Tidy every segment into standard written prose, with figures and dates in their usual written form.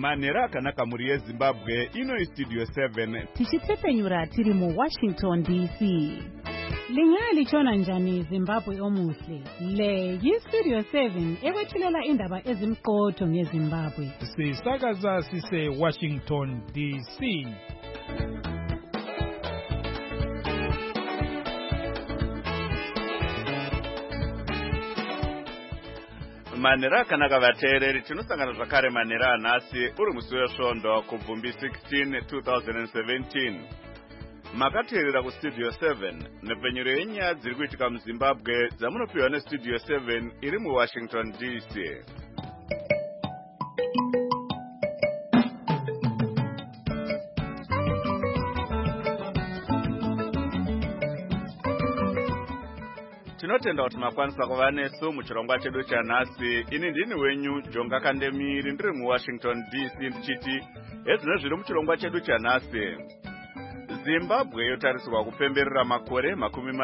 Manera akanaka muri yeZimbabwe ino Studio 7 tichitsepenyura tiri mu Washington DC. Lingali chona njani Zimbabwe omuhle. Le yi-Studio 7 ekwethulela indaba ezimqotho ngeZimbabwe. Sisakaza sise Washington DC. Manera akanaka vateereri tinosangana zvakare manera anhasi uri musi wesvondo kubvumbi 16 2017. Makateerera kuStudio 7 nepfenyuro yenyaya dziri kuitika muZimbabwe dzamunopiwa neStudio 7 iri muWashington DC. Tinotenda kuti makwanisa kuva nesu muchirongwa chedu chanhasi. Ini ndini wenyu Jonga Kandemiri ndiri muWashington DC ndichiti hezvino zviri muchirongwa chedu chanhasi. Zimbabwe yotarisirwa kupemberera makore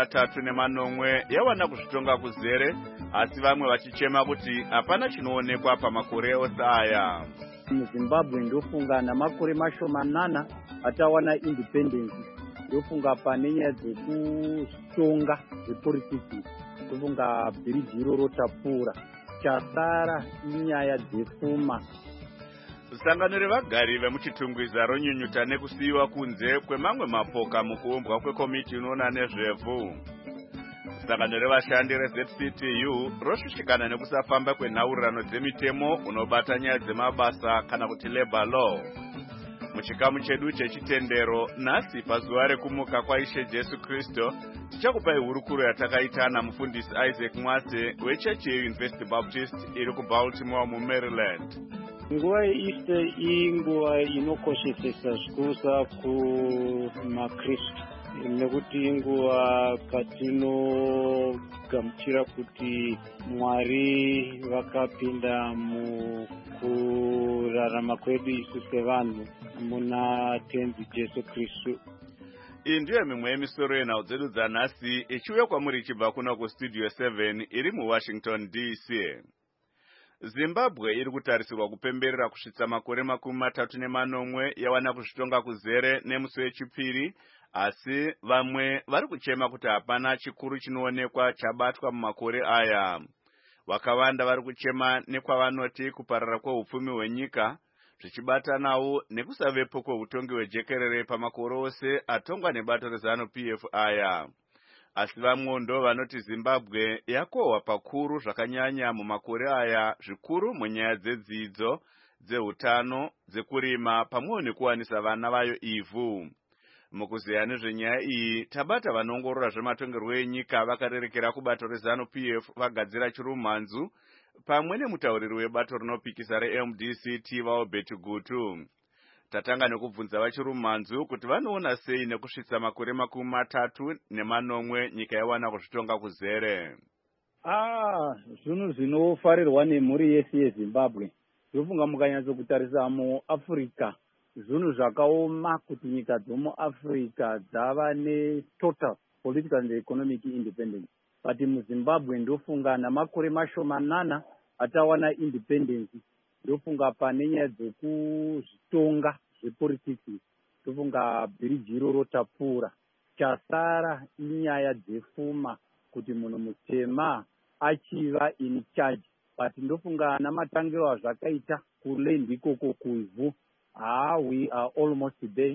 38 yawana kuzvitonga kuzere, asi vamwe vachichema kuti hapana chinoonekwa pamakore ose aya. MuZimbabwe ndofunga namakore mashomanana atawana independence. Ndofunga pane nyaya dzekutonga dzepolitiki, ndofunga bhiriji iroro tapfuura. Chasara inyaya dzepfuma. Sangano revagari vemuchitungwiza ronyunyuta nekusiyiwa kunze kwemamwe mapoka mukuumbwa kwekomiti inoona nezvevhu. Sangano revashandi reZCTU roshushikana nekusafamba kwenhaurirano dzemitemo unobata nyaya dzemabasa kana kuti labor law. Muchikamu chedu chechitendero nhasi pazuva rekumuka kwaIshe Jesu Kristo tichakupai hurukuro yatakaitana mufundisi Isaac Mwase wechechi yeUniversity Baptist iri kuBaltimore muMaryland. Nguva yeEaster inguva inokoshesesa zvikusa kumakristu nekuti inguva katinogamuchira kuti Mwari vakapinda mukurarama kwedu isu sevanhu muna tenzi Jesu Kristu. Iyi ndiyo mimwe yemisoro yenhau dzedu dzanhasi ichiuya kwamuri ichibva kuno kuStudio 7 iri muWashington DC. Zimbabwe iri kutarisirwa kupemberera kusvitsa makore 38 yawana kuzvitonga kuzere nemusi wechipiri, asi vamwe vari kuchema kuti hapana chikuru chinoonekwa chabatwa mumakore aya. Vakawanda vari kuchema nekwavanoti kuparara kweupfumi hwenyika, zvichibatanawo nekusavepo kweutongi hwejekerere pamakore ose atongwa nebato reZANU-PF aya. Asi vamwe ndo vanoti Zimbabwe yakohwa pakuru zvakanyanya mumakore aya, zvikuru munyaya dzedzidzo, dzehutano, dzekurima pamwe nekuwanisa vana vayo ivhu. Mukuziya nezvenyaya iyi tabata vanoongorora zvematongerwo enyika vakarerekera kubato reZANU-PF vagadzira chirumhanzu pamwe nemutauriri webato rinopikisa reMDCT vaObert Gutu. Tatanga nekubvunza vachirumhanzu kuti vanoona sei nekusvitsa makore 38 nyika yawana kuzvitonga kuzere. Zvinhu zvinofarirwa nemhuri yese yeZimbabwe. Ndofunga mukanyatsokutarisa muAfrica, zvinhu zvakaoma kuti nyika dzomuAfrica dzava netotal political and economic independence. But muZimbabwe ndofunga namakore mashomanana atawana independence. Ndofunga pane nyaya dzekuzvitonga zvepolitiki, ndofunga bhiriji iroro tapfuura. Chasara inyaya dzepfuma kuti munhu mutema achiva in charge. But ndofunga namatangiro azvakaita kuland ikoko kuvhu, we are almost there.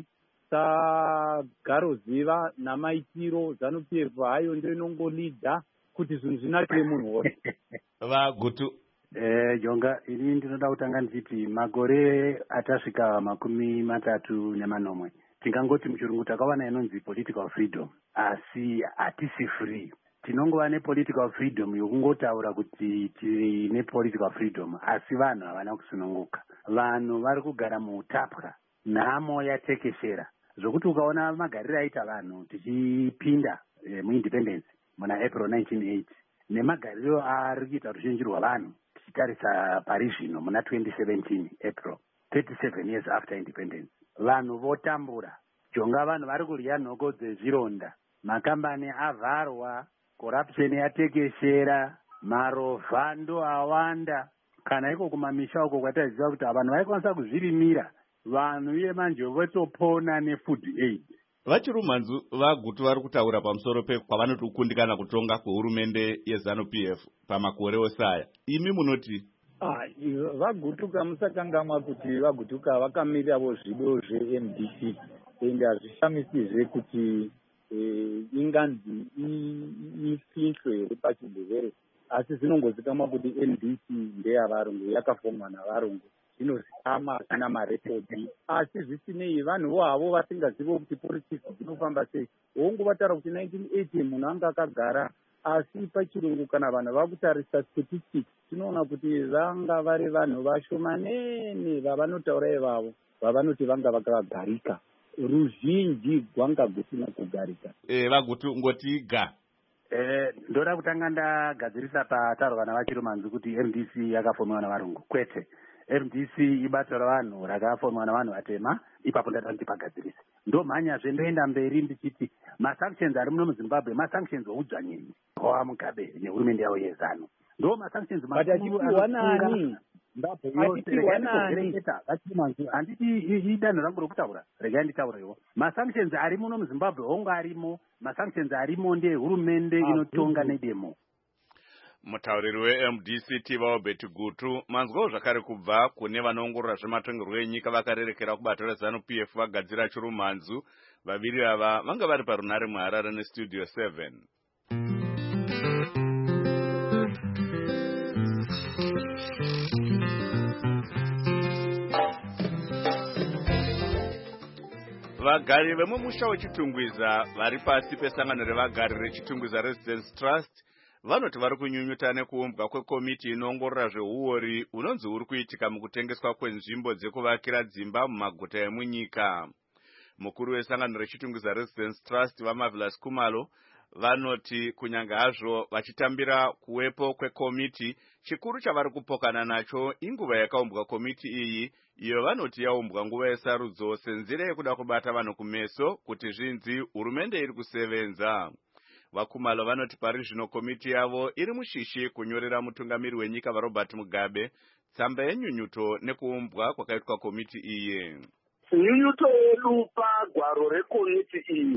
Garoziva namaitiro ZANU-PF hayo ndio inongolidha kuti zvinhu zvinakire munhu wose. Vagutu Jonga, ini ndinoda kutanga ndichiti makore atasvika 38 tingangoti muchirungu takawana inonzi political freedom, asi hatisi free. Tinongova nepolitical freedom yokungotaura kuti tiri nepolitical freedom, asi vanhu havana kusununguka. Vanhu vari kugara muutapwa, nhamo yatekeshera zvokuti ukaona magariro aita vanhu tichipinda muindependence muna April 1980 nemagariro ari kuita ruzhinji rwavanhu tichitarisa pari zvino muna 2017 April 37 years after independence, vanhu votambura. Jonga vanhu vari kurya nhoko dzezvironda, makambani avharwa, corruption yatekeshera, marovha ndo awanda, kana iko kumamisha uko kwataziva kuti vanhu vaikwanisa kuzvirimira vanhu iye manje votopona nefood aid. vachirumanzu vagutu vari kutaura pamusoro pekwavanoti kukundikana kutonga kwehurumende yeZANU-PF pamakore osaya. Imi munoti? Vagutuka musakangamwa kuti vagutuka vakamirirawo zvido zveMDC ende hazvishamisizve kuti inganzi ifinhlwe here pachibhedhlere, asi zvinongozikamwa kuti MDC ndeyavarungu, yakafomwa navarungu, zvinozikama hazvina marekodi. Asi zvisinei vanhuvo havo vasingazivo kuti politics dzinofamba sei. Wongovataura kuti 1980 munhu anga akagara, asi pachirungu kana vanhu vakutarisa statistics tinoona kuti vanga vari vanhu vashomanene vavanotaura ivavo, vavanoti vanga vakagarika. Ruzhinji gwanga gusina kugarika. Vagutu ngotiga. Ndoda kutanga ndagadzirisa pataurwa navachirumanzu kuti MDC yakafomewa navarungu. Kwete, MDC ibasa ravanhu rakafomewa navanhu vatema, ipapo ndada kuti pagadzirise. Ndomhanyazve ndoenda mberi ndichiti masanctions ari muno muZimbabwe masanctions oudzvanyenyi wa Mugabe nehurumende yavo yeZANU. Ndo masanctions makuru anofunga handiti idanho rangu rokutaura, regai nditaurawo. Masanctions ari muno muZimbabwe hongu arimo, masanctions arimo ndehurumende inotonga nedemo. Mutauriri weMDC Tivao Gutu manzwawo zvakare kubva kune vanoongorora zvematongerwo enyika vakarerekera kubata reZANU-PF vagadzira chirumanzu. Vaviri ava vanga vari parunare muHarare neStudio 7. Vagari vemumusha weChitungwiza vari pasi pesangano revagari reChitungwiza Residence Trust vanoti vari kunyunyuta nekuumbwa kwekomiti inoongorora zveuori unonzi uri kuitika mukutengeswa kwenzvimbo dzekuvakira dzimba mumaguta emunyika. Mukuru wesangano reChitungwiza Residence Trust vaMarvelous Khumalo vanoti kunyanga hazvo vachitambira kuwepo kwekomiti, chikuru chavari kupokana nacho inguva yakaumbwa komiti iyi, iyo vanoti yaumbwa nguva yesarudzo senzira yekuda kubata vanhu kumeso kuti zvinzi hurumende iri kusevenza. VaKhumalo vanoti pari zvino komiti yavo iri mushishi kunyorera mutungamiri wenyika vaRobert Mugabe tsamba yenyunyuto nekuumbwa kwakaitwa komiti iyi. Nyunyuto yedu pagwaro rekomiti iyi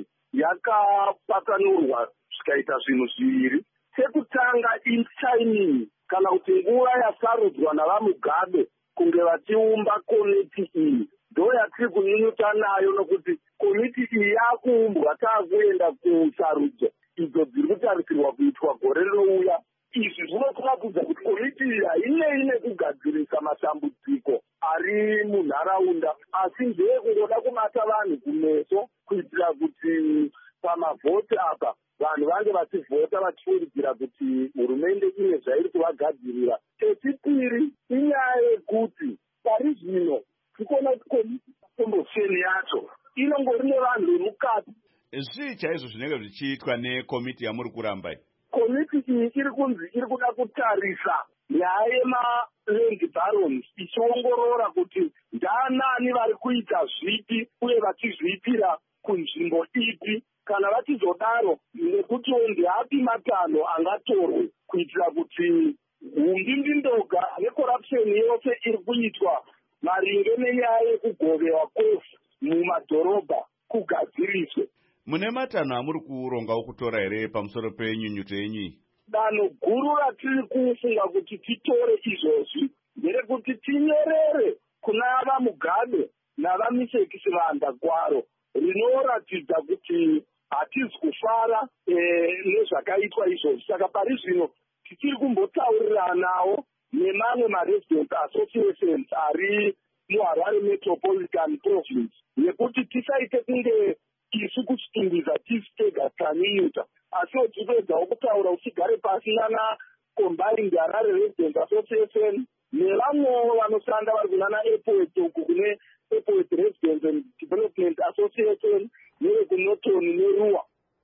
yakapatanurwa zvikaita zvinhu zviviri. Chekutanga intiming, kana kuti nguva yasarudzwa navaMugabe kunge vachiumba komiti iyi, ndo yatiri kunyunyuta nayo nokuti komiti iyi yakuumbwa taakuenda kusarudzo idzo dziri kutarisirwa kuitwa gore rinouya. Izvi zvinokuratidza kuti komiti iyi hainei nekugadzirisa matambudziko ari munharaunda, asi ndeyekungoda kubata vanhu kumeso kuitira kuti pamavhoti apa vanhu vange vachivhota vachifungidzira kuti hurumende ine zvairi kuvagadzirira. Chechipiri inyaya yekuti pari zvino tikuona kuti komiti kombosheni yacho inongori nevanhu vemukati. Zvii chaizvo zvinenge zvichiitwa nekomiti yamuri kuramba? Komiti iyi iri kunzi iri kuda kutarisa nyaya yemaland barons, ichiongorora kuti ndaanani vari kuita zvipi uye vachizviitira kunzvimbo ipi, kana vachizodaro nekutiwo ndeapi matanho angatorwe kuitira kuti umbimbindoga nekorapsheni yose iri kuitwa maringe nenyaya yekugovewa kwevhu mumadhorobha kugadziriswe. Mune matanho amuri kurongawo kutora here pamusoro penyunyuto yenyu? Danho guru ratiri kufunga kuti titore izvozvi nderekuti tinyorere kuna vaMugabe navaMishekisi Vandagwaro rinoratidza kuti hatizi kufara nezvakaitwa izvozvi. Saka pari zvino tichiri kumbotaurirana nawo nemamwe maresident associations ari muHarare Metropolitan Province nekuti tisaite kunge isu kuChitungwiza tisi tega tanyunyuta, asiwo tipedzawo kutaura uchigare pasi nana Combined Harare Resident Association nevamwewo vanoshanda vari kunana Airport uku kune Airport Residents and Development Association nevekunotoni neruwa.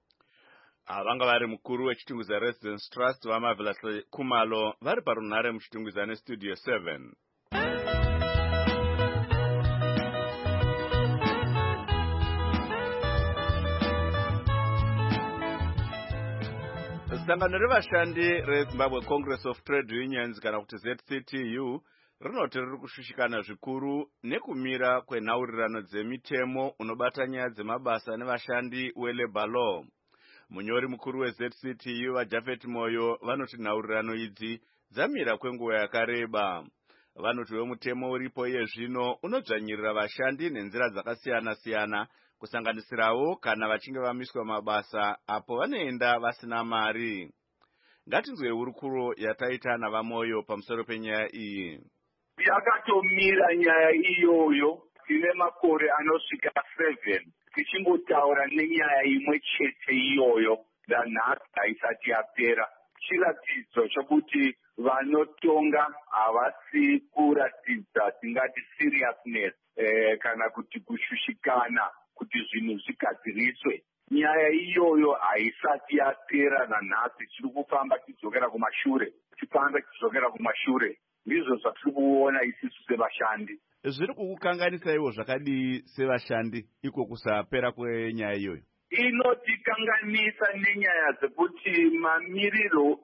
Vanga vari mukuru weChitungwiza Residence Trust vaMarvelous Khumalo vari parunhare muChitungwiza neStudio 7. Sangano revashandi reZimbabwe Congress of Trade Unions kana kuti ZCTU rinoti riri kushushikana zvikuru nekumira kwenhaurirano dzemitemo unobata nyaya dzemabasa nevashandi weLabour Law. Munyori mukuru weZCTU vaJafet Moyo vanoti nhaurirano idzi dzamira kwenguva yakareba. Vanoti wemutemo uripo iye zvino unodzvanyirira vashandi nenzira dzakasiyana-siyana kusanganisirawo kana vachinge vamiswa mabasa apo vanoenda vasina mari. Ngatinzwe hurukuro yataita navaMoyo pamusoro penyaya iyi. Yakatomira nyaya iyoyo tine makore anosvika 7 tichingotaura nenyaya imwe chete iyoyo danhasi haisati yapera. Chiratidzo chokuti vanotonga havasi kuratidza tingati seriousness kana kuti kushushikana kuti zvinhu zvigadziriswe. Nyaya iyoyo haisati yapera nanhasi tiri kufamba tichizokera kumashure. Ndizvo zvatiri kuona isisu sevashandi. Zviri kukukanganisaiwo zvakadii sevashandi iko kusapera kwenyaya iyoyo? Inotikanganisa nenyaya dzekuti mamiriro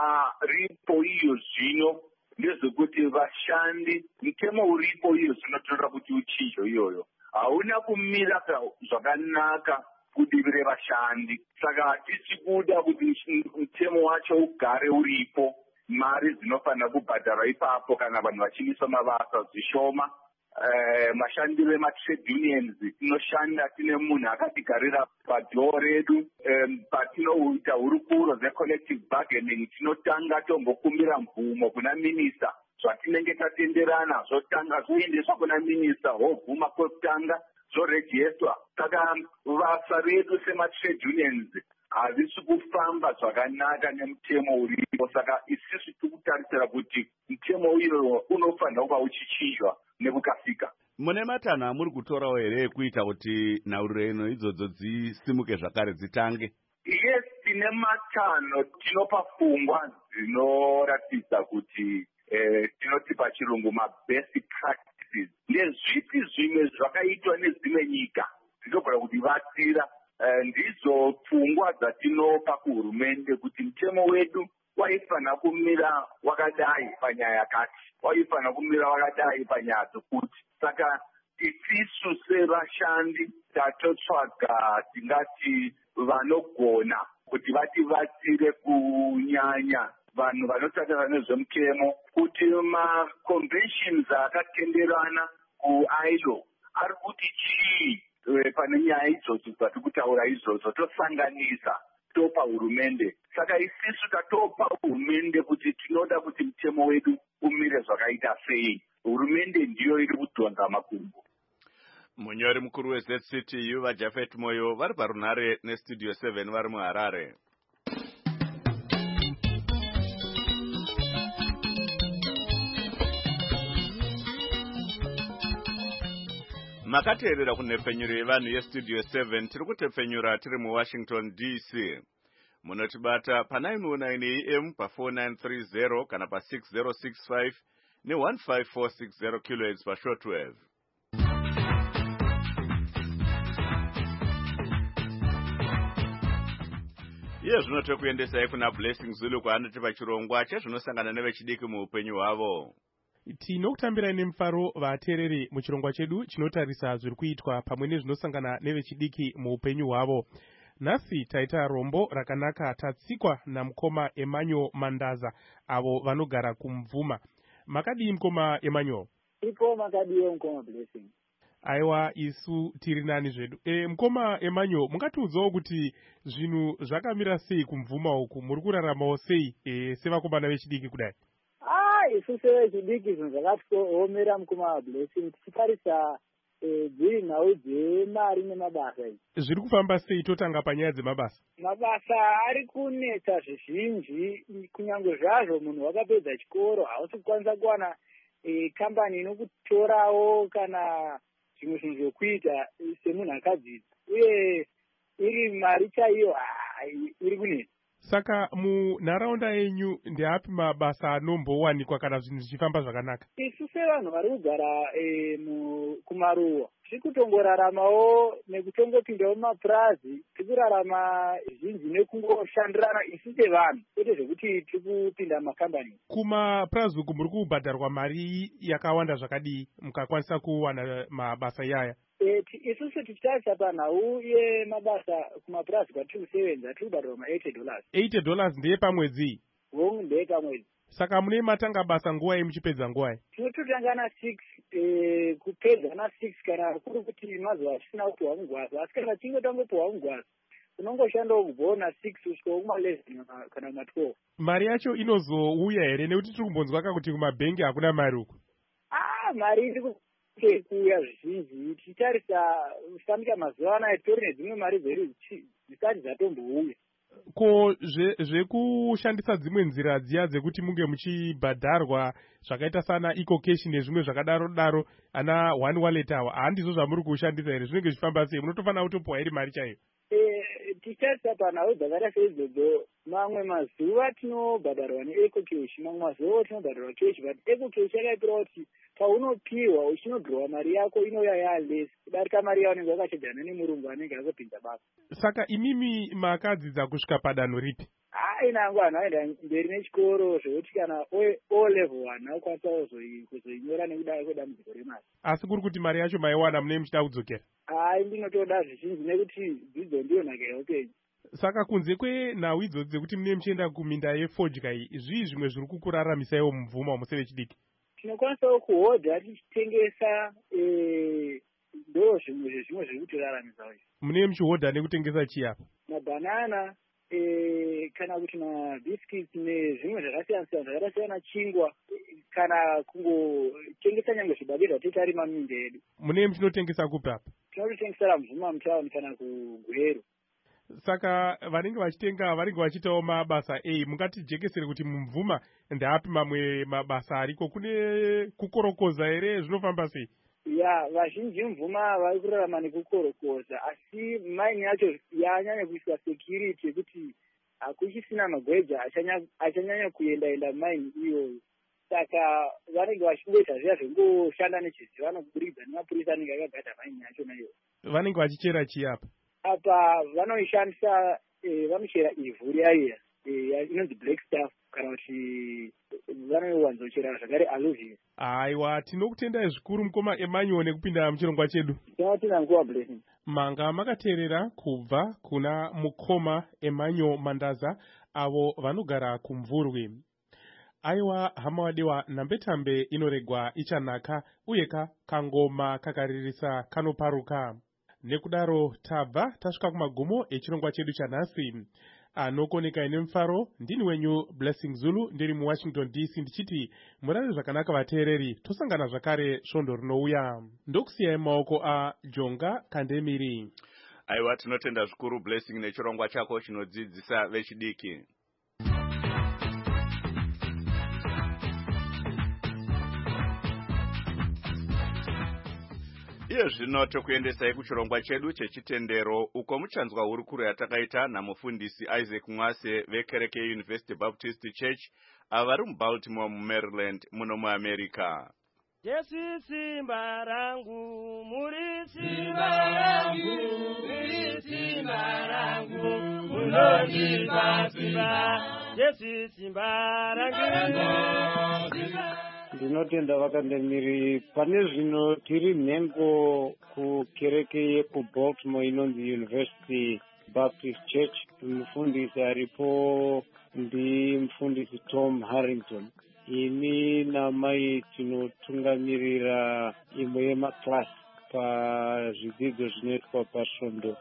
aripo iyo zvino ndezvekuti vashandi mutemo uripo iyo zvinotora kuti uchizvo iyoyo hauna kumira zvakanaka kudivi revashandi. Saka hatisi kuda kuti mutemo wacho ugare uripo. Mari dzinofanira kubhadharwa ipapo kana vanhu vachimiswa mabasa zvishoma. Mashandi vematrade unions tinoshanda tine munhu akatigarira padhoo redu. Patinoita hurukuro dzecollective bargaining tinotanga tombokumbira mvumo kuna minista zvatinenge tatenderana zvotanga zvoendeswa kuna minista hobvuma kwekutanga zvorejeswa. Saka basa redu sematrade unions hazvisi kufamba zvakanaka nemutemo uripo. Saka isisi tikutarisira kuti mutemo uyo unofanira kuva uchichinjwa nekukasika. Mune matanho amuri kutorawo here kuita kuti nhaurirano idzodzo dzisimuke zvakare dzitange? Yes, tine matanho. Tinopa pfungwa dzinoratidza kuti tinoti pachirungu mabest practices. Ndezvipi zvimwe zvakaitwa nedzimwe nyika dzinogona kutibatsira. Ndidzo pfungwa dzatinopa kuhurumende kuti mutemo wedu waifanira kumira wakadai panyaya yakati, waifanira kumira wakadai panyaya dzokuti. Saka itisu sevashandi tatotsvaga tingati vanogona kuti vatibatsire kunyanya vanhu vanotaura nezvemutemo kuti maconventions akatenderana kuILO ari kuti chii pane nyaya idzodzo dzatiri kutaura izvozvo tosanganisa topa hurumende. Saka isisu tatopa hurumende kuti tinoda kuti mutemo wedu umire zvakaita sei. Hurumende ndiyo iri kudhonza makumbo. Munyori mukuru weZCTU vaJafet Moyo vari parunhare nestudio 7 vari muHarare. Makateerera kunhepfenyuro yevanhu yestudio 7 tiri kutepfenyura tiri muWashington DC. Munotibata pa909 AM pa4930 kana pa6065 ne15460 kHz pashortwave. Iye zvino tekuendesai kuna Blessing Zulu kwaanoti pachirongwa chezvinosangana nevechidiki muupenyu hwavo. Tinokutambirai nemufaro vateereri muchirongwa chedu chinotarisa zviri kuitwa pamwe nezvinosangana nevechidiki muupenyu hwavo. Nhasi taita rombo rakanaka tatsikwa namukoma Emmanuel Mandaza avo vanogara kumvuma. Makadii mukoma Emmanuel? Ipo makadii mukoma Blessing. Aiwa, isu tiri nani zvedu. Mukoma Emmanuel, mungatiudzawo kuti zvinhu zvakamira sei kumvuma uku, muri kuraramawo sei sevakomana vechidiki kudai? Isu sevechidiki zvinhu zvakatiomera mukoma Blessing tichitarisa dziri nhau dzemari nemabasa idzi. Zviri kufamba sei totanga panyaya dzemabasa? Mabasa ari kunetsa zvizhinji, kunyange zvazvo munhu wakapedza chikoro hausi kukwanisa kuwana kambani inokutorawo kana zvimwe zvinhu zvokuita semunhu akadzidza, uye iri mari chaiyo iri kunetsa. Saka munharaunda yenyu ndeapi mabasa anombowanikwa kana zvinhu zvichifamba zvakanaka? Isu sevanhu vari kugara kumaruwa tiri kutongoraramawo nekutongopindawo mumapurazi. Tiri kurarama zvinji nekungoshandirana isu sevanhu, kwete zvekuti tiri kupinda mumakambani. Kumapurazi uku muri kubhadharwa mari yakawanda zvakadii mukakwanisa kuwana mabasa iyaya? Isusu tichitarisa panhau yemabasa kumapurazi kwatiri kusevenza tiri kubhadharwa $80. $80 ndeye pamwedzi? Ndeye pamwedzi. Saka mune matanga basa nguwai muchipedza nguwai? Tinototanga na6 kupedza na6 kana kuri kuti mazuva tisina kupiwa mugwasa, asi kana tinge tangopiwa mugwasa unongoshandawo kubvawo na6 kusvikawo kuma11 kana kuma12. Mari yacho inozouya here nekuti tiri kumbonzwaka kuti kumabhengi hakuna mari uku? Mari iri kuuya zvizhinji. Tichitarisa kusambika mazuva anaya tori nedzimwe mari dzedu dzisati dzatombouya. Ko zvekushandisa dzimwe nzira dziya dzekuti munge muchibhadharwa zvakaita sana ecocash nezvimwe zvakadaro ana one wallet awa handizvo zvamuri kushandisa here? Zvinenge zvichifamba sei? Munotofanira kutopiwa iri mari chaiyo? Tichitarisa panhau dzakaita seidzodzo, mamwe mazuva tinobhadharwa neecocash, mamwe mazuva tinobhadharwa cash, but ecocash yakaitira kuti paunopiwa uchinodhirowa mari yako inouya yaless kudarika mari yaunenge wakachedzana nemurungu anenge akapinza basa. Saka imimi makadzidza kusvika padanho ripi? Inangu anhu aenda mberi nechikoro zvekuti kana o level 1 akwanisa kuzoinyora nekuda kwedambudziko remari. Asi kuri kuti mari yacho maiwana mune muchida kudzokera? Ndinotoda zvizhinji nekuti dzidzo ndiyo nhaka yeupenyu. Saka kunze kwenhau idzodzi dzekuti mune muchienda kuminda yefodya iyi, zvii zvimwe zviri kukuraramisaiwo mubvuma musevechidiki? Tinokwanisawo kuhodha tichitengesa ndo zvimwe zviri kutiraramisa. Mune muchihodha nekutengesa chii apa? Mabhanana kana kuti mabhiskits nezvimwe zvakasiyana-siyana zvakaita siyana chingwa, kana kungotengesa nyange zvibage zvatitarima muminda yedu. Mune muchinotengesa kupi apa? Tinototengesera mubvuma mutawuni kana kugweru. Saka vanenge vachitenga vanenge vachitawo mabasa ei, mungatijekesere kuti mumvuma ndeapi mamwe mabasa ariko? Kune kukorokoza here? Zvinofamba sei? Vazhinji mumvuma vari kurarama nekukorokoza, asi maini yacho yanyanya kuiswa security yekuti hakuchisina magweja achanyanya kuenda mumaini iyoyo. Saka vanenge vachingoita zviya zvengoshanda nechiziva vanokuburikidza nemapurisa anenge akagada maini yacho naiyo. Vanenge vachichera chii apa? Apa vanoishandisa vanochera ivhu riya inonzi black stuff, kana kuti vanowanzochera zvakare alluvium. Aiwa, tinokutendai zvikuru mukoma Emmanuel nekupinda muchirongwa chedu. Tinotina nguva blessing. Manga makateerera kubva kuna mukoma Emmanuel Mandaza avo vanogara kumvurwi. Aiwa hama wadewa, nambetambe inoregwa ichanaka uye kangoma kakaririsa kanoparuka. Nekudaro tabva tasvika kumagumo echirongwa chedu chanhasi. Anokoneka ine mufaro ndini wenyu Blessing Zulu, ndiri muWashington DC ndichiti murare zvakanaka vateereri, tosangana zvakare svondo rinouya. Ndokusiyai maoko aJonga Kandemiri. Aiwa, tinotenda zvikuru Blessing nechirongwa chako chinodzidzisa vechidiki. Iye zvino tokuendesai kuchirongwa chedu chechitendero, uko muchanzwa hurukuro yatakaita namufundisi Isaac Mwase vekereke University Baptist Church avari muBaltimore muMaryland muno muAmerica. Yesu simba rangu, muri simba rangu, muri simba rangu, munondipa simba. Yesu simba rangu. Ndinotenda vakandemiri. Pane zvino tiri nhengo kukereke yekuBaltimore inonzi University Baptist Church. Mufundisi aripo ndimufundisi Tom Harrington. Ini namai tinotungamirira imwe yemaklasi pazvidzidzo zvinoitwa pasvondo.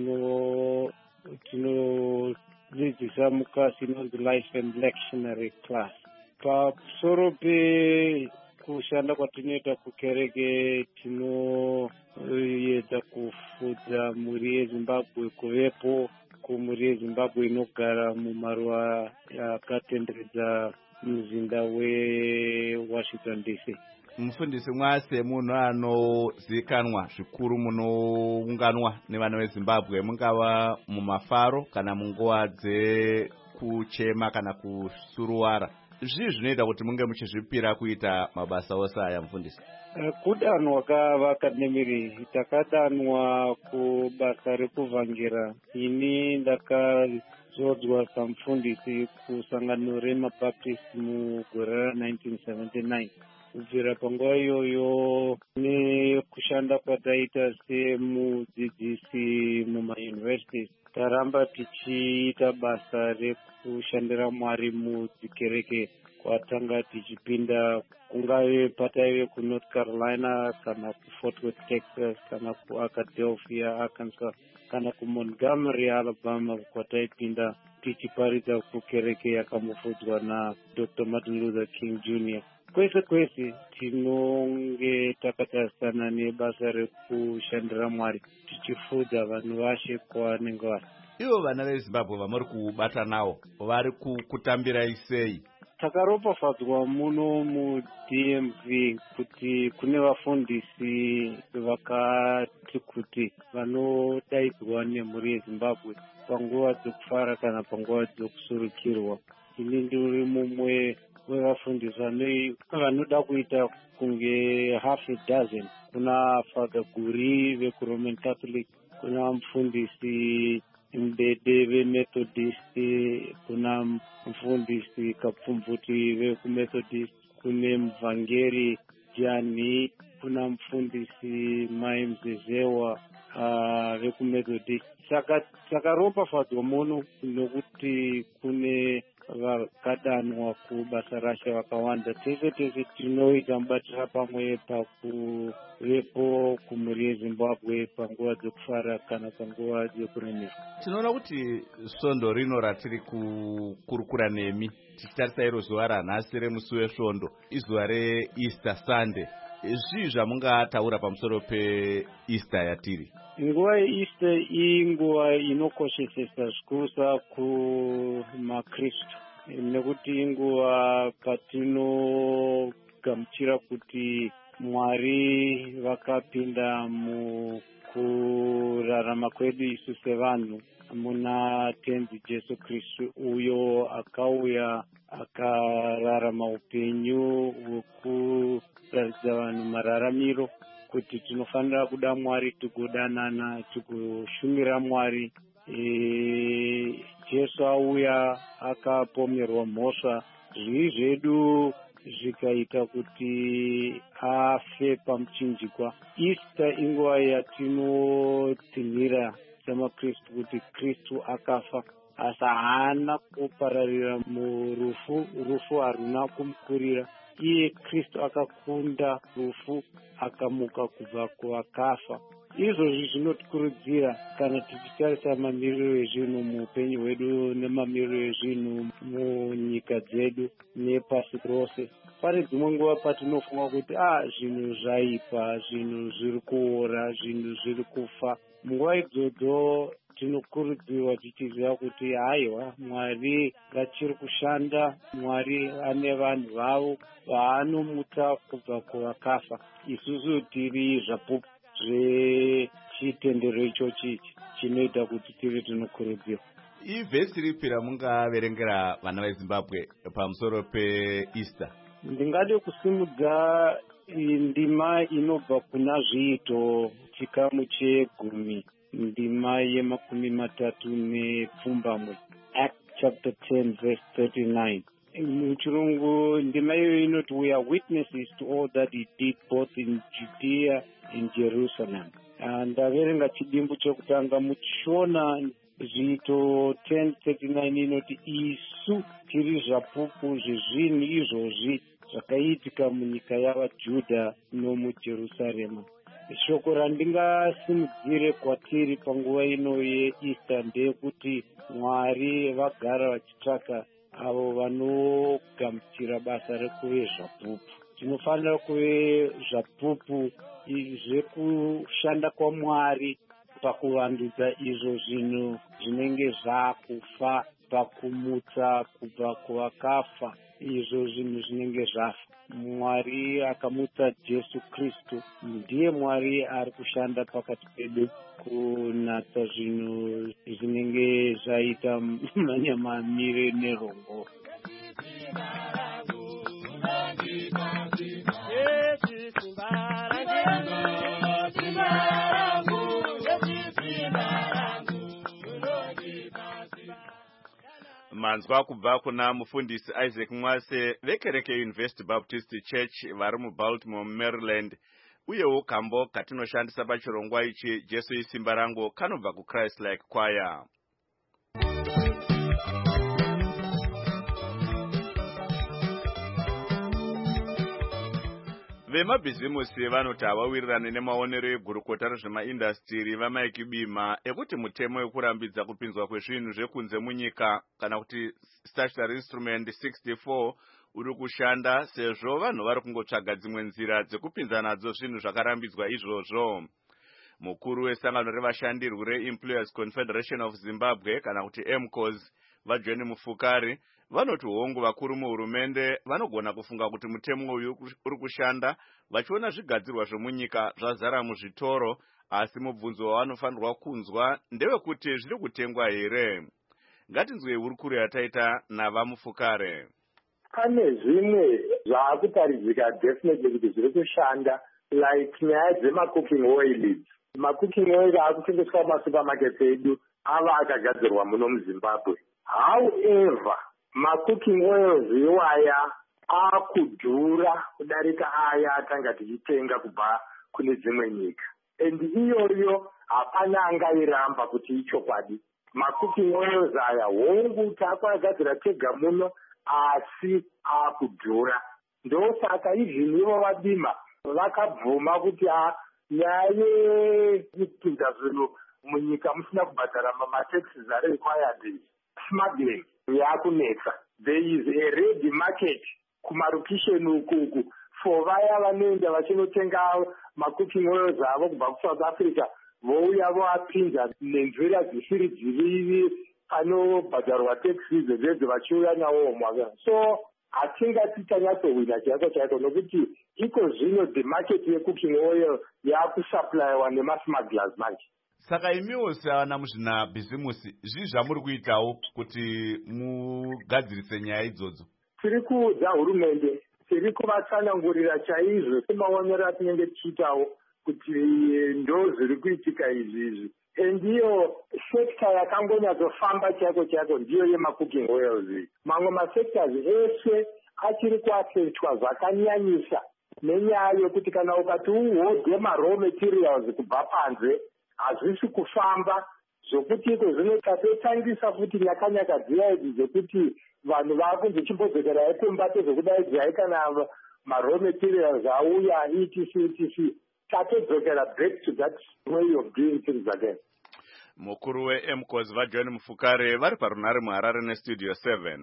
Tinodzidzisa muklasi inonzi Life and Lectionary Class. Pamusoro pekushanda kwatinoita kukereke, tinoedza kufudza mhuri yeZimbabwe, kuvepo kumhuri yeZimbabwe inogara mumaruwa akatenderedza muzinda weWashington DC. Mufundisi Mwase munhu anozikanwa zvikuru munounganwa nevana veZimbabwe, mungava mumafaro kana munguva kuchema kana kusuruwara. Zvii zvinoita kuti munge muchizvipira kuita mabasa ose aya mufundisi? Kudanwa kavakademirei, takadanwa kubasa rekuvhangira. Ini ndakazodzwa samufundisi kusangano remabaptist mugore ra1979. Kubvira panguva iyoyo nekushanda kwataita semudzidzisi mumayunivhesiti, taramba tichiita basa rekushandira Mwari mudzikereke kwatanga tichipinda, kungave pataive kuNorth Carolina kana kuFort Worth, Texas, kana kuAkadelphia, Arkansas, kana kuMontgomery, Alabama, kwataipinda tichiparidza kukereke yakamufudzwa naDr. Martin Luther King Jr. Kwese tinonge takatarisana nebasa rekushandira Mwari tichifudza vanhu vashe kwavanenge vari. Ivo vana veZimbabwe vamuri kubata navo vari kutambirai sei? Takaropafadzwa muno muDMV kuti kune vafundisi vakati kuti vanodaidzwa nemhuri yeZimbabwe panguva dzokufara kana panguva dzokusurukirwa. Ini ndiri mumwe wevafundisi vanoda kuita kunge half a dozen. Kuna Father Guri vekuRoman Catholic, kuna mufundisi Mbede veMethodist, kuna mufundisi Kapfumvuti vekuMethodist, kune muvhangeri Jani, kuna mufundisi Mai Mzezewa vekuMethodist. Saka ropafadzwa muno nokuti kune vakadanwa kubasa rashe vakawanda. Tese tinoita mubatira pamwe pakuvepo kumhuri yeZimbabwe panguva dzokufara kana panguva dzokuremera. Tinoona kuti svondo rino ratiri kukurukura nemi tichitarisa iro zuva ranhasi remusi wesvondo, izuva reEaster Sunday. Zvii zvamungataura pamusoro peEaster yatiri? Nguva yeEaster inguva inokoshesesa zvikurusa kumakristu, nekuti inguva patinogamuchira kuti Mwari vakapinda mukurarama kwedu isu sevanhu muna tenzi Jesu Kristu, uyo akauya akararama upenyu hwekuratidza vanhu mararamiro kuti tinofanira kuda Mwari, tigodanana, tigoshumira Mwari. Jesu auya akapomerwa mhosva, zvivi zvedu zvikaita kuti afe pamuchinjikwa. Easter inguva yatinotinhira semakristu kuti Kristu akafa, asi haana kupararira murufu, rufu haruna kumukurira. Iye Kristu akakunda rufu, akamuka kubva kuvakafa. Izvozvi zvinotikurudzira kana tichitarisa mamiriro ezvinhu muupenyu hwedu nemamiriro ezvinhu munyika dzedu nepasi rose. Pane dzimwe nguva patinofunga kuti zvinhu zvaipa, zvinhu zviri kuora, zvinhu zviri kufa. Munguva idzodzo tinokurudzirwa tichiziva kuti haiwa, Mwari ngachiri kushanda. Mwari ane vanhu vavo vaanomuta kubva kuvakafa. Isusu tiri zvapupu zvechitendero ichochi chinoita kuti tive tinokurudzirwa. Ivhesi ripi ramungaverengera vana veZimbabwe pamusoro peEaster? Ndingade kusimudza ndima inobva kuna Zviito chikamu che10, ndima ye30 Acts chapter 10 verse 39. Muchirungu ndima iyo inoti, we are witnesses to all that he did both in Judea and Jerusalem. Ndaverenga chidimbu chekutanga muchiona Zviito 10:39 inoti, isu tiri zvapupu zvezvinhu izvozvi zvakaitika munyika yavaJudha nomuJerusarema. Shoko randingasimudzire kwatiri panguva ino yeEaster ndeyekuti Mwari vagara vachitsvaka avo vanogamuchira basa rekuve zvapupu. Tinofanira kuve zvapupu zvekushanda kwaMwari pakuvandudza izvo zvinhu zvinenge zvakufa pakumutsa kubva kuvakafa, izvo zvinhu zvinenge zvafa. Mwari akamutsa Jesu Kristu, ndiye Mwari ari kushanda pakati pedu kunatsa zvinhu zvinenge zvaita manyamamire nerombo. Manzwa kubva kuna mufundisi Isaac Mwase vekereke University Baptist Church vari muBaltimore, Maryland, uyewo kambo katinoshandisa pachirongwa ichi Jesu isimba rangu kanobva kuChrist Like Choir. Vemabhizimusi vanoti havawirirani nemaonero egurukota rezvemaindastiri vaMike Bima ekuti mutemo wekurambidza kupinzwa kwezvinhu zvekunze munyika kana kuti Statutory Instrument 64 uri kushanda, sezvo vanhu vari kungotsvaga dzimwe nzira dzekupinza nadzo zvinhu zvakarambidzwa izvozvo. Mukuru wesangano revashandirwi reEmployers Confederation of Zimbabwe kana kuti EMCOS vaJohn Mufukari vanoti hongu vakuru muhurumende vanogona kufunga kuti mutemo uyu uri kushanda vachiona zvigadzirwa zvemunyika zvazara muzvitoro, asi mubvunzo wavanofanirwa kunzwa ndewekuti zviri kutengwa here. Ngatinzwei hurukuro yataita navaMufukare. Pane zvimwe zvaakutaridzika definitely kuti zviri kushanda, like nyaya dzemacooking oil. Macooking oil akutengeswa mumasupermarket edu ava akagadzirwa muno muZimbabwe. However, macooking oils iwaya akudhura kudarika aya atanga tichitenga kubva kune dzimwe nyika. And iyoyo hapana angairamba kuti ichokwadi. Macooking oils aya hongu taakagadzira tega muno asi akudhura. Ndosaka even ivo vaBima vakabvuma kuti nyaya yekupinza zvinhu munyika musina kubhadhara mataxes are required, smuggling yakunetsa. There is a ready market kumarukisheni ukuku for vaya vanoenda vachinotenga macooking oils avo kubva kuSouth Africa vouya voapinza nenzira dzisiri dziviri panobhadharwa taxes dzedze vachiuya nawo mwaga. So hatingati tanyatsowina chaiko chaiko nokuti iko zvino the market yecooking oil yakusupplywa nemasmugglers manje. Saka imiwo savana muzvina bhizimusi zvii zvamuri kuitawo kuti mugadzirise nyaya idzodzo? Tiri kuudza hurumende, tiri kuvatsanangurira chaizvo semaonero atinenge tichiitawo kuti ndo zviri kuitika izvi. Ndiyo sekta yakangonyatsofamba chaiko chaiko ndiyo yemacooking oils. Mamwe masectors eshe achiri kuafectwa zvakanyanyisa nenyaya yokuti kana ukati uhodhe maraw materials kubva panze hazvisi kufamba, zvokuti iko zvino tatotangisa futi nyakanyaka dziya idzi dzekuti vanhu vakunzi chimbodzokera kumba tezvokudaidzai kana maraw materials auya etc. Tatodzokera back to that way of doing things again. Mukuru weEMCOS vaJohn Mufukare vari parunhare muHarare neStudio 7.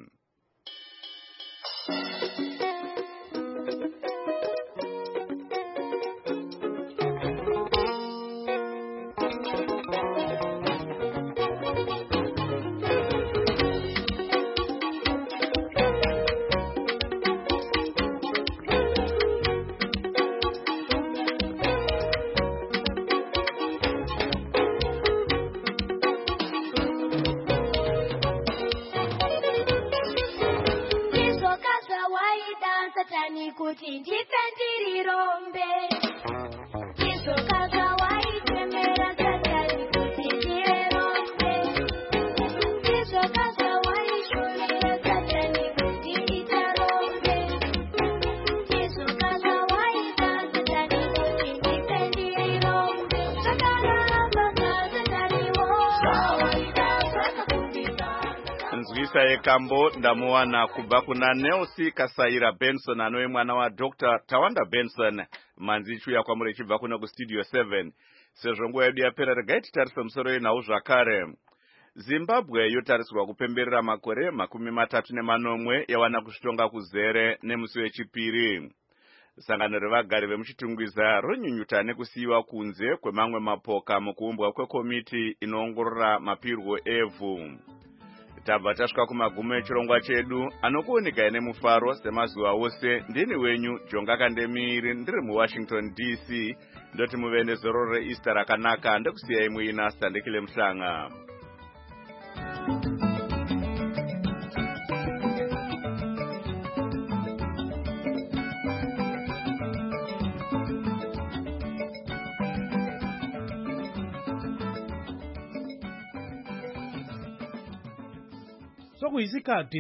Nzwisa yekambo ndamuwana kubva kuna Nelsi Kasaira Benson anowe mwana wa Dr. Tawanda Benson manzi chuya kwamuri ichibva kuno kuStudio 7. Sezvo nguva yedu yapera regai titarise musoro yenhau zvakare. Zimbabwe yotarisirwa kupemberera makore 34 yawana kuzvitonga kuzere nemusi wechipiri. Sangano revagari vemuchitungwiza ronyunyuta nekusiyiwa kunze kwemamwe mapoka mukuumbwa kwekomiti inoongorora mapirwo evhu. tabva tasvika kumagumo echirongwa chedu anokuoneka nemufaro semazuva ose. Ndini wenyu Jonga Kandemiri ndiri muWashington DC. Ndoti muve nezororo reEaster rakanaka. Ndokusiyai muina Standekile Mhlanga. sokuyisikhathi